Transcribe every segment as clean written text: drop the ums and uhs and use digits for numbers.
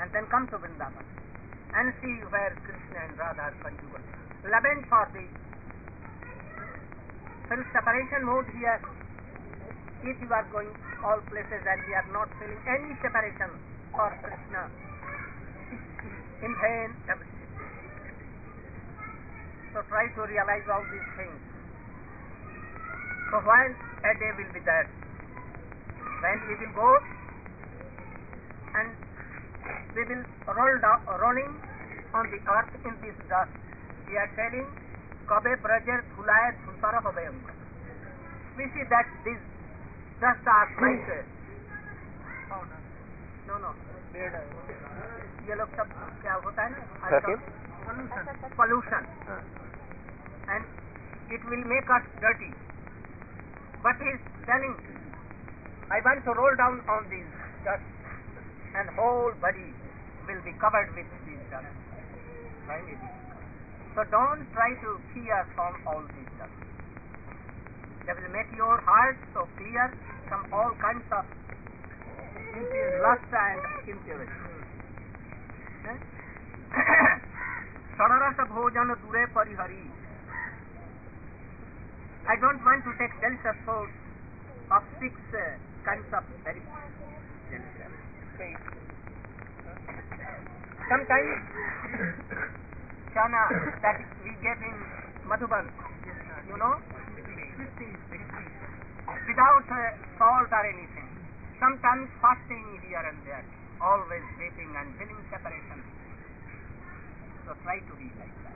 and then come to Vrindavan and see where Krishna and Radha are conjugal. Lament for the self-separation mode here. If you are going all places and we are not feeling any separation for Krishna, in vain everything. So try to realize all these things. So while a day will be there, when we will go and we will rolling on the earth in this dust. We are telling, Kabe Brajer Thulaye Thusara Hobe. We see that these dust are like no ये लोग सब क्या होता है ना pollution and it will make us dirty, but he is telling, I want to roll down on these dust and whole body will be covered with these dust. So don't try to fear from all these dust. That will make your heart so clear from all kinds of lust and impurity. Sararasa bhojan dure parihari. I don't want to take delicious food of 6 kinds of very delicious. Sometimes chana that we get in Madhuban, you know, without salt or anything. Sometimes fasting here and there, always weeping and feeling separation. So try to be like that.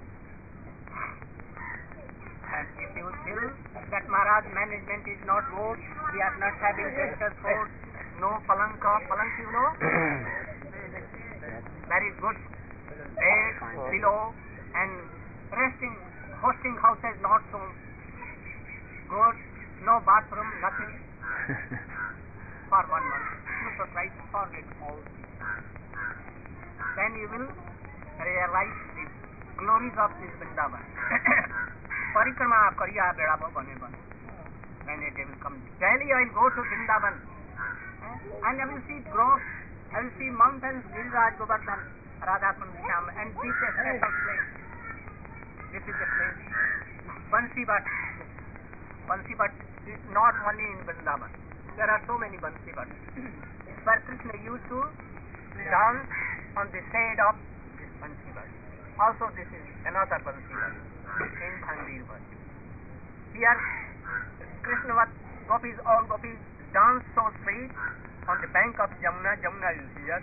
And if you feel that Maharaj management is not good, we are not having delicious food, no palanka, you know, very good bed, pillow, and resting, hosting houses not so good, no bathroom, nothing. For 1 month, you should try to forget all this. Then you will realize the glories of this Vrindavan. Parikrama kariya bedabo bane bane. When a day will come, daily I will go to Vrindavan, and I will see groves, I will see mountains, Giriraj, Govardhan, Radha Kund, Shyam, and this is a special place. This is a place. Bansi Bhat is not only in Vrindavan. There are so many Bansi Bhatts. Where Krishna used to dance on the shade of this Bansi Bhatt. Also this is another Bansi Bhatt in Bhandir Bhatt. Here Krishna gopis, all gopis dance so sweet on the bank of Jamuna. Jamuna is here.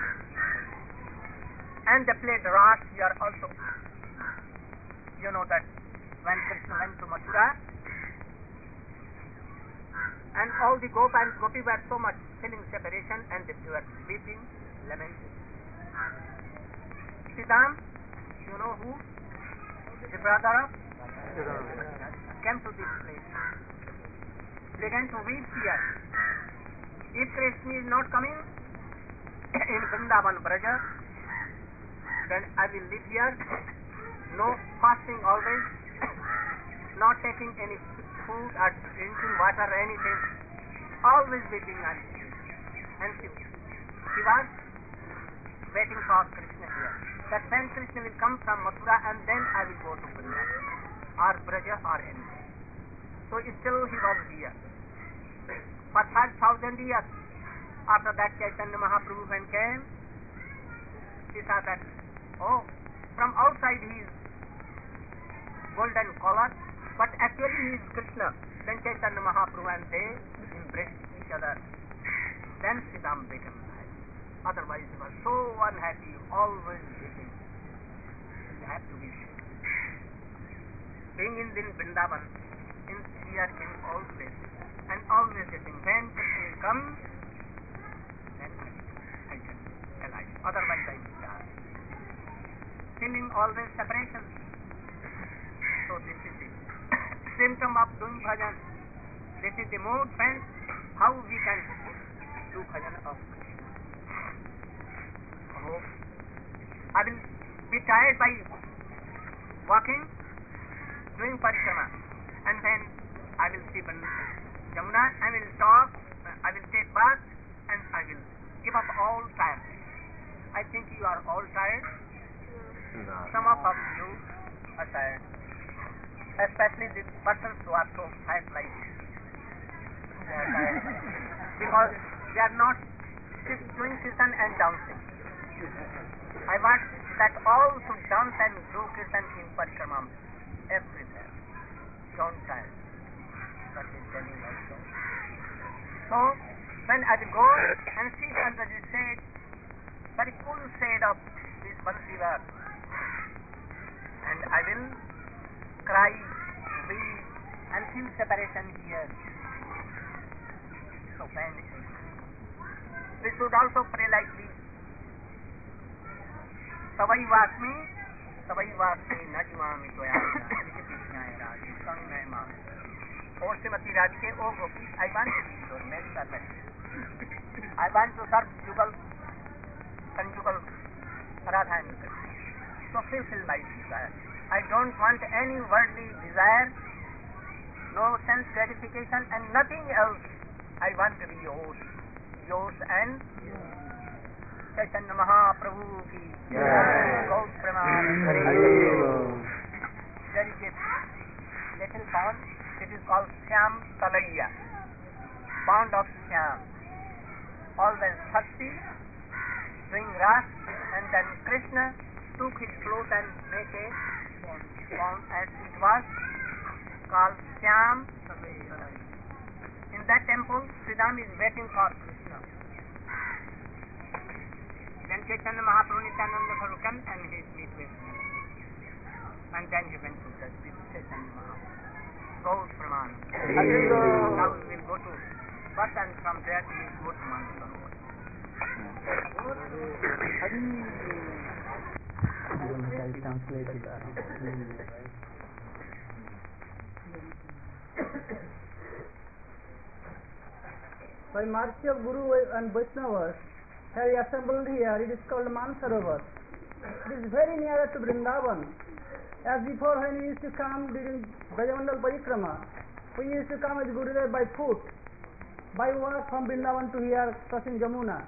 And they played Ras here also. You know that when Krishna went to Mathura, and all the gopi were so much feeling separation and they were weeping, lamenting. Siddham, you know who? The brother of came to this place. Began to weep here. If Krishna is not coming in Vrindavan Braja, then I will live here, no fasting always, not taking any food or drinking water or anything, always weeping and she was waiting for Krishna here. That when Krishna will come from Mathura and then I will go to Vrindavan or Braja or anything. So still he was here. For 5,000 years after that Chaitanya Mahaprabhu when came, he saw that, oh, from outside he is golden color, but actually he is Krishna. Then Chaitanya Mahaprabhu and they embraced each other. Then Siddham became happy. Otherwise he was so unhappy, always weeping. You have to be sick. Being in Vrindavan, here in all places, and always sitting. When Krishna will come, then I can alive. Otherwise I will die. Feeling always separation. So this is the symptom of doing bhajan. This is the mode, friends, how we can do bhajan of Krishna. Oh, I will be tired by walking, doing parikrama, and then I will see Jamuna, I will talk, I will take bath, and I will give up all tiredness. I think you are all tired. No. Some of you are tired. Especially these persons who are so fat like this. They are tired. Because they are not doing kirtan and dancing. I want that all should dance and do kirtan in Parikrama everywhere. Don't tire. That is telling also. So, when I will go and see under the shade, very cool shade of this Bansivar, and I will cry, weep, and feel separation here. So painful. We should also pray like this. Savai vasmi najwami toya O Srimati Radhike, O Gopi, I want to be your maid servant. I want to serve conjugal Radha and Krishna. So fulfill my desire. I don't want any worldly desire, no sense gratification and nothing else. I want to be yours and Chaitanya Mahaprabhu ki Gaur Premanand. There is a little pond, it is called Shyam Talaiya, pond of Shyam, always thirsty, doing ras, and then Krishna took his clothes and made a pond as it was called Shyam. In that temple, Sridham is waiting for Krishna. Then Chaitanya Mahaprabhu Nityananda Prabhu came and he meet with him. And then he went to church with Chaitanya Mahaprabhu. Gaur Premanand. Now we will go to first, and from there we will go to Mansarovar. By mercy of Guru and Vaishnavas, have assembled here, it is called Mansarovar. It is very near to Vrindavan. As before, when we used to come during Brajamandal Parikrama, we used to come with Gurudev by foot, by walk from Vrindavan to here, crossing Jamuna.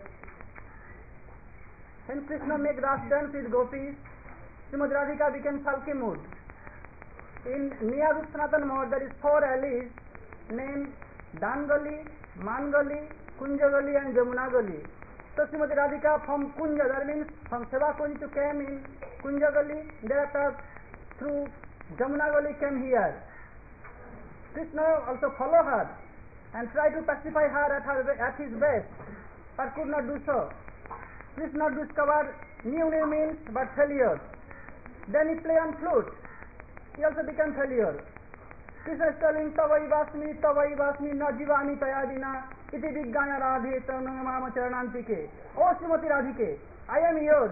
When Krishna made Ras dance with gopis, Srimati Radhika became sulky mood. In near Sanatan Mode, there is 4 alleys named Dangali, Mangali, Kunjagali and Jamunagali. So Srimati Radhika from Kunja, that means from Seva Kunj to came in Kunjagali, thereafter through Jamunagali came here. Krishna also followed her and tried to pacify her at his best, but could not do so. Krishna discovered new means but failure. Then he played on flute. He also became failure. Krishna is telling Tavai Vasmi Najivami Tayadina Iti Viggaya Radhe Tanamama Charanantike. O Srimati Radhike, I am yours.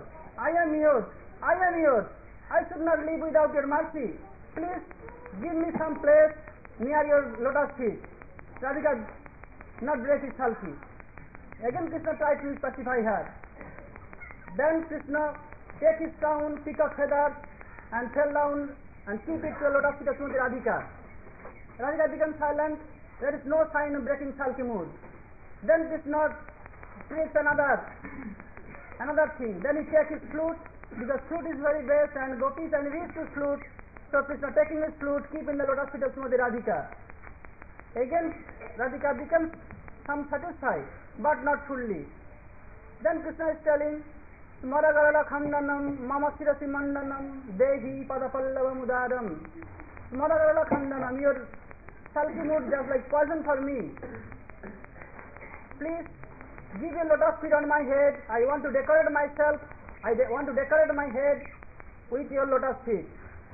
I should not live without your mercy. Please give me some place near your lotus feet. Radhika not break his sulky. Again Krishna tried to pacify her. Then Krishna take his crown, pick up feathers and fell down and keep it to the lotus feet of Srimati Radhika. Radhika becomes silent. There is no sign of breaking sulky mood. Then Krishna creates another thing. Then he takes his flute, because flute is very best and gopis and we used to flute. So Krishna taking his flute, keep in the lotus feet of Srimati Radhika. Again Radhika becomes some satisfied, but not fully. Then Krishna is telling, Smaragarala Khandanam, Mama Sirasi Mandanam, Dehi Padapallava Mudaram. Smaragarala Khandanam, your sulky mood just like poison for me. Please give a lotus feet on my head. I want to decorate myself. I want to decorate my head with your lotus feet.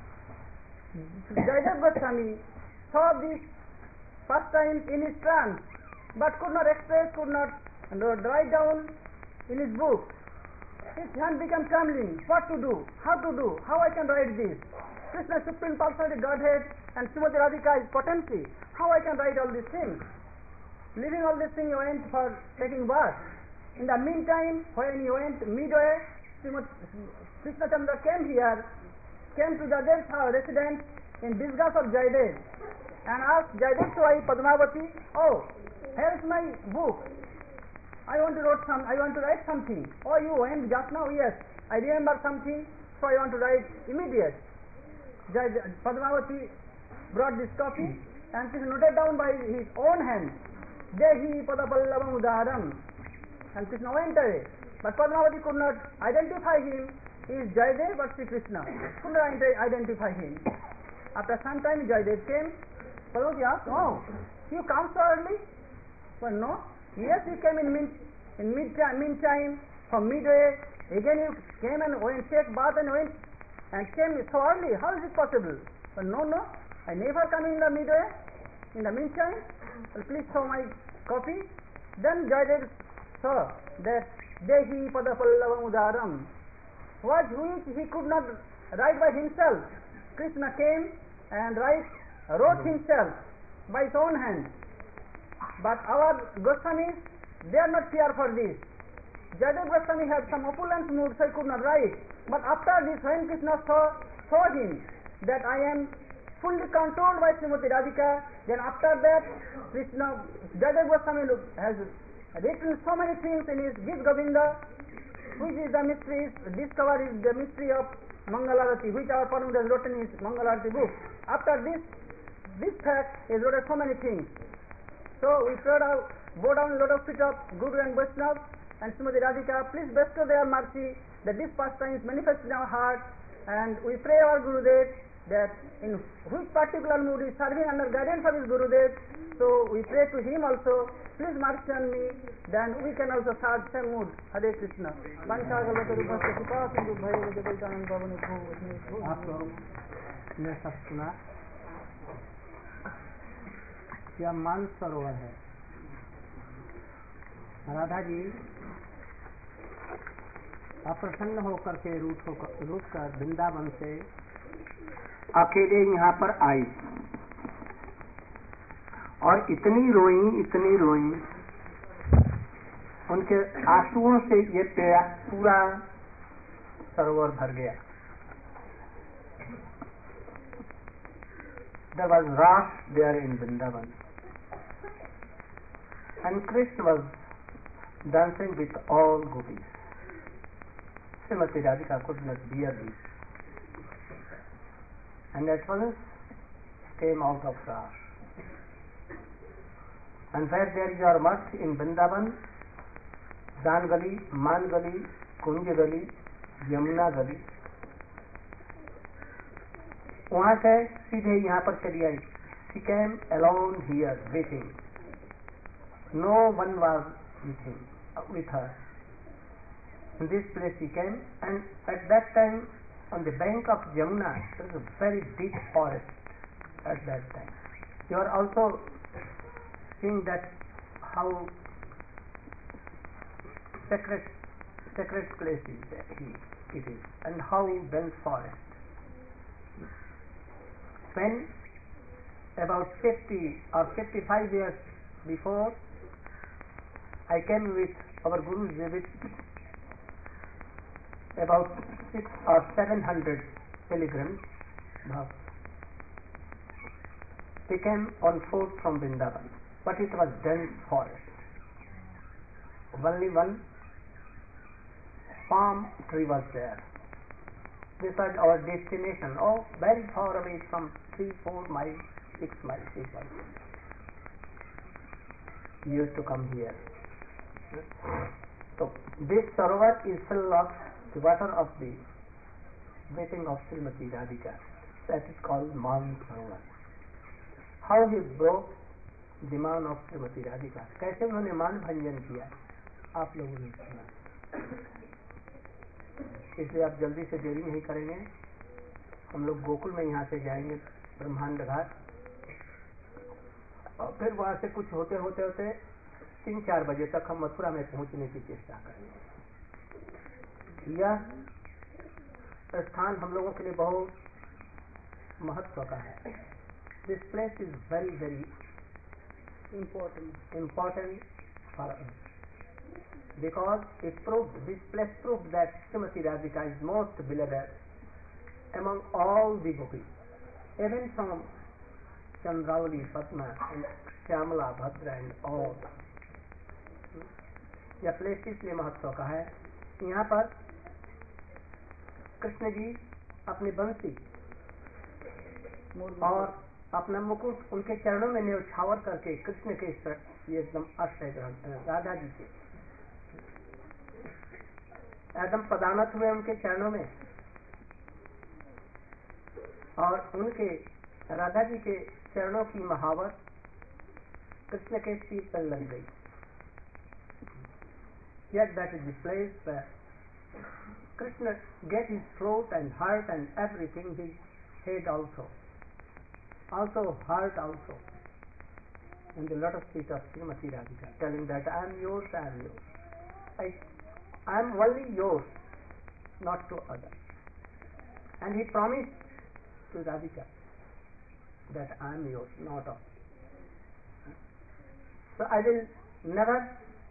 Jaydev Goswami saw this first time in his trance, but could not express, could not write down in his book. His hand became trembling. What to do? How to do? How I can write this? Krishna Supreme Personality Godhead and Srimati Radhika is potency. How I can write all these things? Leaving all these things, he went for taking bath. In the meantime, when he went midway, Krishna Chandra came to Jayadev's residence in disgust of Jayadev and asked Jayadev's wife Padmavati, oh, here is my book. I want to write something. Oh, you went just now? Yes. I remember something, so I want to write immediate. Padmavati brought this copy and Krishna noted down by his own hand. Dehi padapallavam udaram. And Krishna went away. But Padmavati could not identify him. He is Jayadev or Sri Krishna. Could not identify him. After some time Jayadev came. Padmavati asked, "Oh, you come so early?" Well, no. Yes, you came in meantime from midway. Again you came and went, take bath and went and came so early. How is it possible? Well, no. I never come in the midway. In the meantime, well, please show my copy. Then Jayadev saw that Dehi padapallavam udaram, which he could not write by himself. Krishna came and wrote himself by his own hand. But our Goswamis, they are not here for this. Jayadev Goswami had some opulent mood, so he could not write. But after this, when Krishna saw him that I am fully controlled by Srimati Radhika, then after that, Jayadev Goswami has written so many things in his Git Govinda, which is the mystery, discovered is the mystery of Mangalarati, which our Paramahansa has written in his Mangalarati book. After this fact, he has written so many things. So we bow down lotus feet of Guru and Vaishnava and Srimati Radhika, please bestow their mercy that this pastime is manifest in our heart, and we pray our Gurudev that in which particular mood is serving under guidance of his Gurudev, so we pray to him also, please mercy on me, then we can also serve same mood. Hare Krishna. आप लोग ने सब सुना, यह मानसरोवर है। राधा जी अप्रसन्न होकर के रूठ कर वृंदावन से अकेले यहाँ पर आई और इतनी रोई, उनके आंसुओं से ये पूरा सरोवर भर गया। There was Ras there in Vrindavan, and Krishna was dancing with all gopis. Srimati Radhika could not bear this, and at once came out of Ras. And where there is your much in Vrindavan, Dan Gali, Man Gali, Kunj Gali, Yamuna Gali, वहां से सीधे यहाँ पर चली आई. She came alone here waiting. No one was with her. In this place she came, and at that time on the bank of Yamuna there was a very deep forest at that time. You are also seeing that how sacred place it is, and how dense forest. When about 50 or 55 years before, I came with our Guru's with about 600 or 700 pilgrims. They came on foot from Vrindavan, but it was dense forest. Only one palm tree was there. This was our destination. Oh, very far away, from 3-4 miles, 6 miles, 8 miles. We used to come here. So this sarovar is full of the water of the bathing of Srimati Radhika. That is called Man Sarovar. How he broke the man of Srimati Radhika. कैसे उन्होंने मान भंजन किया, आप लोगों ने सुना. इसलिए आप जल्दी से देरी नहीं करेंगे. हम लोग गोकुल में यहाँ से जाएंगे ब्रह्मांड घाट, और फिर वहां से कुछ होते 3-4 बजे तक हम मथुरा में पहुंचने की चेष्टा करेंगे. यह स्थान हम लोगों के लिए बहुत महत्व का है. This place is very very important for us, because this place proves that Srimati Radhika is most beloved among all the gopis, even from Chandravali, Padma and Shyamala, Bhadra and all. यह place इसलिए महत्व का है, यहाँ पर कृष्ण जी अपनी बंसी और अपना मुकुट उनके चरणों में न्यौछावर करके कृष्ण के ये एकदम आश्रय ग्रहण, राधा जी के एकदम पदानत हुए उनके चरणों में, और उनके राधा जी के चरणों की महावर कृष्ण के सिर पर लग गई। Yet that is the place where Krishna get his throat and heart and everything, his head also heart also, in the lotus feet of Srimati Radhika, telling that I am yours, I am yours, I am only yours, not to others. And he promised to Radhika that I am yours, not of you. So I will never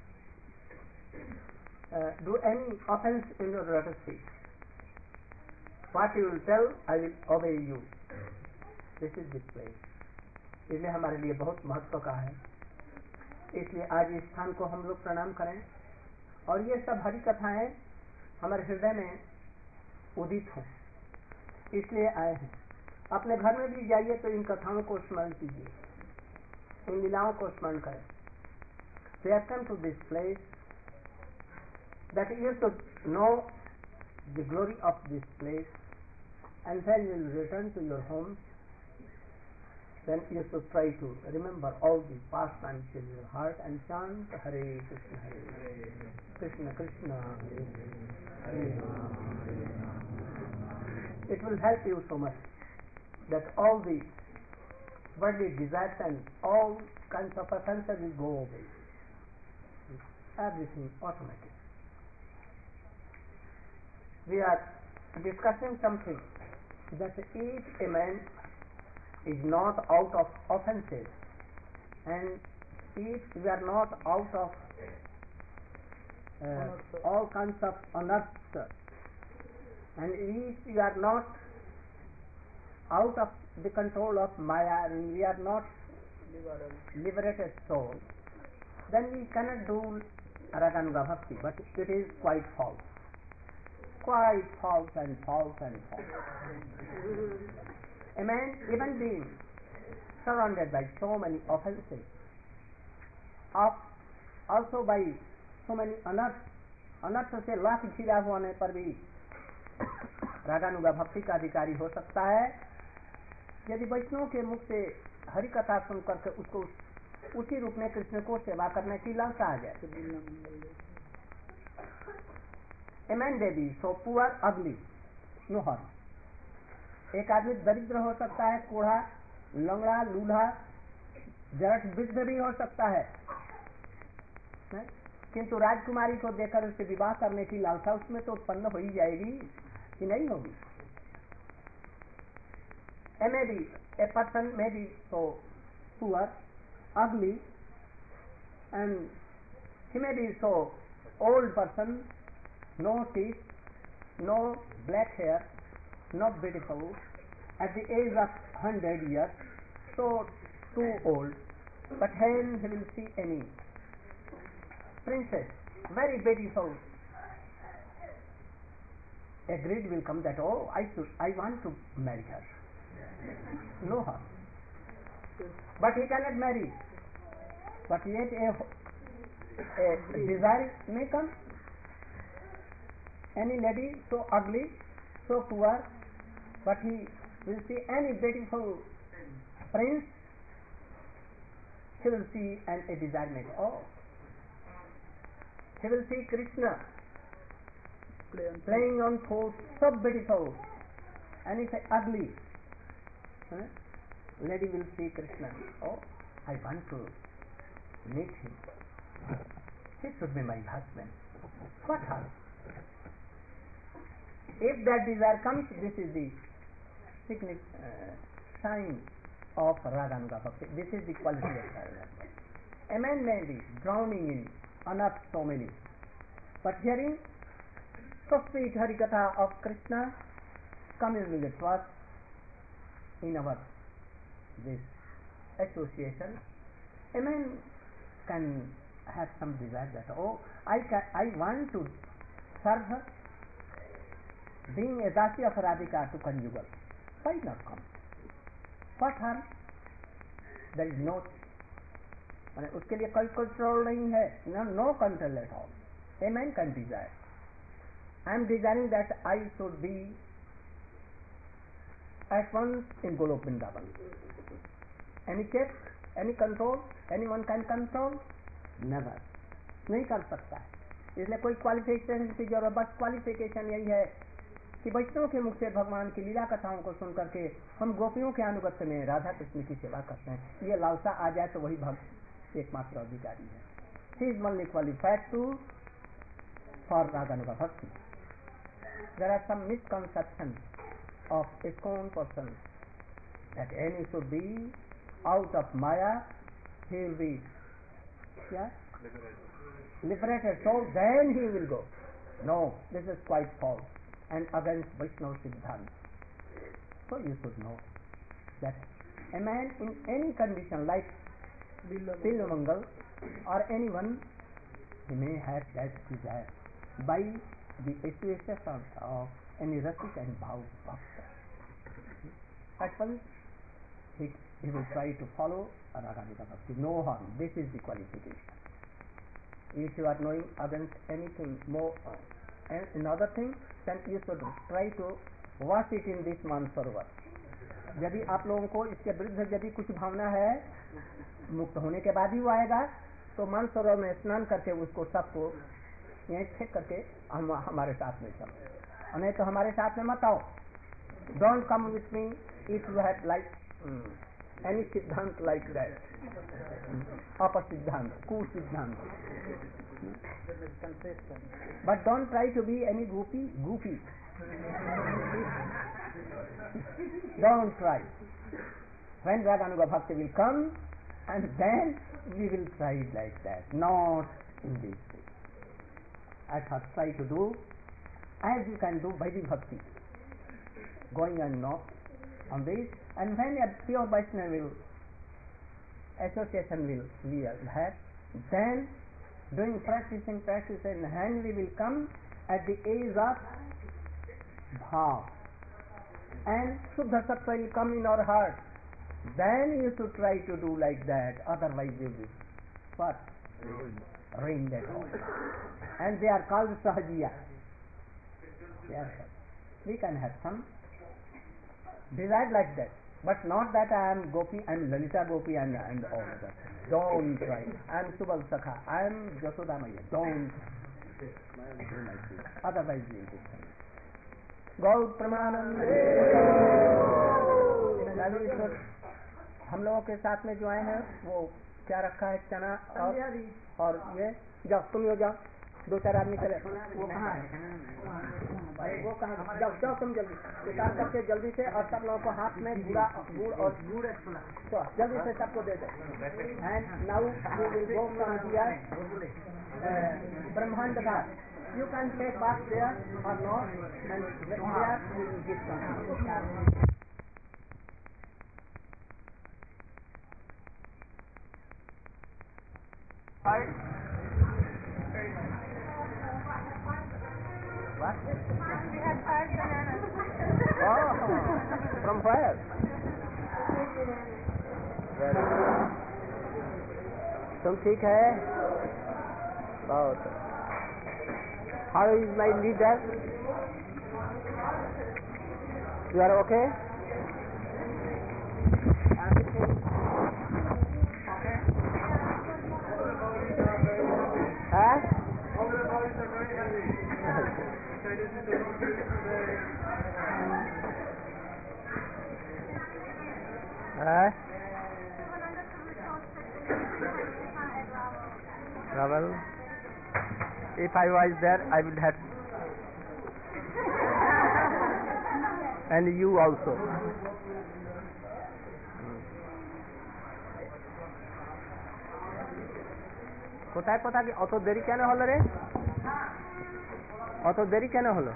do any offense in your lotus feet. What you will tell, I will obey you. This is this place. इसलिए हमारे लिए बहुत महत्व का है, इसलिए आज इस स्थान को हम लोग प्रणाम करें, और ये सब हरि कथाएं हमारे हृदय में उदित हों, इसलिए आए हैं। अपने घर में भी जाइए तो इन कथाओं को स्मरण कीजिए, इन लीलाओं को स्मरण करें। We have come to this place that you should know the glory of this place, and when you return to your home, then you should try to remember all the past times in your heart and chant Hare Krishna, Krishna Krishna, Hare Hare, Hare Rama. It will help you so much that all the worldly desires and all kinds of offenses will go away. Everything automatic. We are discussing something that if a man is not out of offenses, and if we are not out of all kinds of unearths, and if we are not out of the control of Maya, and we are not liberated soul, then we cannot do Raganuga Bhakti, but it is quite false. Quite false and false and false. A man, even being surrounded by so many offenses, also by so many अनर्थ से लाख घिरा होने पर भी रागानुगा भक्ति का अधिकारी हो सकता है, यदि वैष्णव के मुख से हरि कथा सुन करके उसको उसी रूप में कृष्ण को सेवा करने की लालसा आ जाए। A man may be so poor, ugly, no harm. एक आदमी दरिद्र हो सकता है, कोढ़ा, लंगड़ा, लूल्हा, जरठ वृद्ध भी हो सकता है, किंतु राजकुमारी को देखकर उससे विवाह करने की लालसा उसमें तो उत्पन्न हो ही जाएगी कि नहीं होगी। A person may be so poor, ugly, and he may be so old person, no teeth, no black hair, not beautiful, at the age of 100 years, so too old, but when he will see any princess, very beautiful, a greed will come that, oh, I want to marry her. No her. But he cannot marry. But yet a desire may come. Any lady so ugly, so poor, but he will see any beautiful prince, he will see and a desire may go. Oh, he will see Krishna playing on flute, so beautiful, and if ugly lady will see Krishna, oh, I want to meet him. He should be my husband. What else? If that desire comes, this is the sign of Raganuga Bhakti. This is the quality of Raganuga. A man may be drowning in unearth so many, but hearing so sweet Harikatha of Krishna coming with us in our this association, a man can have some desire that, oh, I want to serve her, being a dasi of Radhika to conjugal, why not come? What harm? There is no, माने उसके लिए कोई control नहीं है, no control at all. A man can desire. I am desiring that I should be at once in Golok Vrindavan. Any check, any control, anyone can control? Never. नहीं कर सकता है. इसलिए कोई क्वालिफिकेशन की जरूरत, बस क्वालिफिकेशन यही है कि वैष्णव के मुख से भगवान की लीला कथाओं को सुन करके हम गोपियों के अनुगत्य में राधा कृष्ण की सेवा करते हैं. ये लालसा आ जाए तो वही भक्त एकमात्र अधिकारी है. He is only qualified for Raganuga Bhakti. There are some misconceptions of ISKCON persons that any should be out of Maya, he will be liberated, so then he will go. No, this is quite false and against Vaishnava Siddhanta. So you should know that a man in any condition like Billamangal or anyone, he may have that desire by the association of any Rasik and Bhav Bhakta. At first, he will try to follow Raganuga Bhakti. No harm. This is the qualification. If you are knowing against anything more, another thing, then you should try to wash it in this Mansarovar. यदि आप लोगों को इसके विरुद्ध यदि कुछ भावना है, मुक्त होने के बाद ही वो आएगा, तो मानसरोवर में स्नान करके उसको सबको यहीं फेंक करके हमारे साथ में चलो, नहीं तो हमारे साथ में मत आओ. Don't come with me if you have like any siddhant like that. Apasiddhant, ku-siddhant. But don't try to be any goofy. Don't try. When Raganuga Bhakti will come, and then we will try it like that, not in this way. At first try to do as you can do by the Bhakti, going and not on this, and when a pure Vaishnava association will be had, then doing practicing, and we will come at the age of Bhav, and Shuddha Sattva will come in our heart. Then you should try to do like that, otherwise you will what? Ruin that all. And they are called Sahajiya. We can have some desire like that, but not that I am Gopi, I am Lalita Gopi and all that. Don't try. I am Subal Sakha, I am Jasoda Maya. Don't do like this. Otherwise you will be saved. Gaur Pramanande. हम लोगों के साथ में जो आए हैं वो क्या रखा है, चना और ये जाओ तुम हो जाओ, दो चार आदमी चले. वो कहाँ है? वो कहाँ? जाओ तुम जल्दी उतार करके जल्दी से, और सब लोगों को हाथ में गुड़ और तो जल्दी से सबको दे दो. And now we will go from here Brahmand Ghat. You can take bath there or not, and there we will give some. What? We had 5 bananas. Oh, from where? Very good. तुम ठीक है? बहुत. How is my leader? You are okay? Everything okay? Huh? Ravel, if I was there, I would have, and you also. কোথায় কোথায় অত দেরি কেন হলো রে? অত দেরি কেন হলো?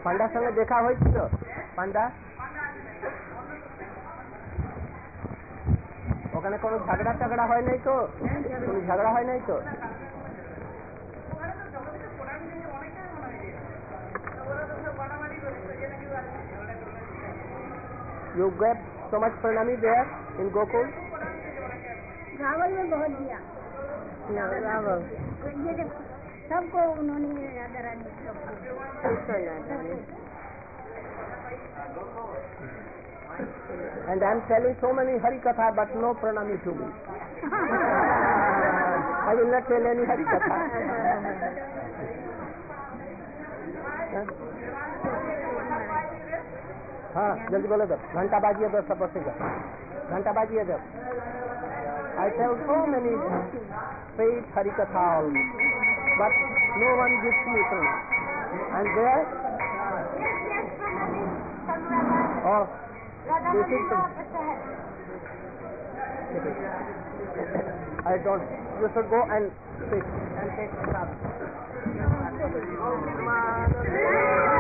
পান্ডার সঙ্গে দেখা হয়েছিল? পান্ডা ওখানে কোনো ঝগড়া টগড়া হয় নাই তো? কোনো ঝগড়া হয় নাই তো? You get so much pranami there in Gokul? Rawal में बहुत दिया। रावल ये देखो, सबको उन्होंने Radha Rani And I am telling so many Hari Katha but no pranami to me. I will not tell any Hari Katha. हाँ जल्दी बोलो जब घंटा बाजिए दो सब बसेगा घंटा बाजिए जब I tell so many straight Hari Katha always but no one gives me pranam and there oh this is I don't you should go and sit and take the